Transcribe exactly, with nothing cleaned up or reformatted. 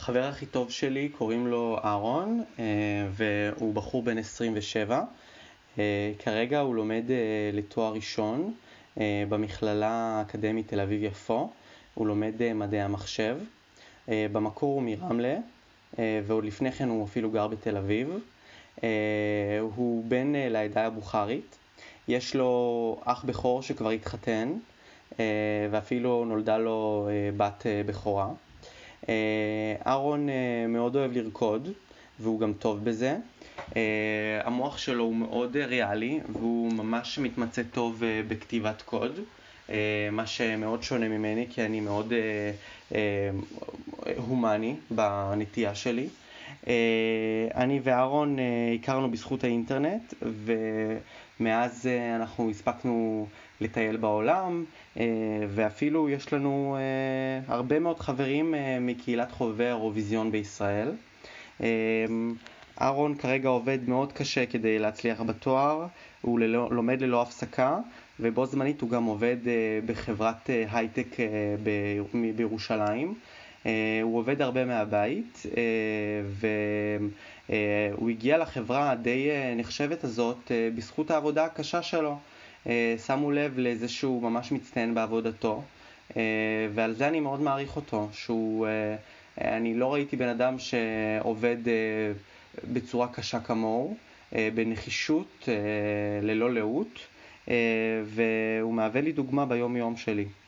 החבר הכי טוב שלי קוראים לו אהרון, והוא בחור בן עשרים ושבע. כרגע הוא לומד לתואר ראשון במכללה האקדמית תל אביב יפו. הוא לומד מדעי המחשב. במקור הוא מרמלה, ועוד לפני כן הוא אפילו גר בתל אביב. הוא בן לעדה הבוכרית. יש לו אח בכור שכבר התחתן, ואפילו נולדה לו בת בכורה. אהרון מאוד אוהב לרקוד, והוא גם טוב בזה. המוח שלו הוא מאוד ריאלי, והוא ממש מתמצא טוב בכתיבת קוד, מה שמאוד שונה ממני, כי אני מאוד הומני בנטייה שלי. אני ואהרון הכרנו בזכות האינטרנט, ומאז אנחנו הספקנו לטייל בעולם, ואפילו יש לנו הרבה מאוד חברים מקהילת חובבי האירוויזיון בישראל. אהרון כרגע עובד מאוד קשה כדי להצליח בתואר, הוא לומד ללא הפסקה, ובו זמנית הוא גם עובד בחברת הייטק בירושלים. הוא עובד הרבה מהבית, והוא הגיע לחברה הדי נחשבת הזאת בזכות העבודה הקשה שלו. שמו לב לאיזה שהוא ממש מצטיין בעבודתו, ועל זה אני מאוד מעריך אותו, שהוא, אני לא ראיתי בן אדם שעובד בצורה קשה כמוהו, בנחישות, ללא לאות, והוא מהווה לי דוגמה ביום יום שלי.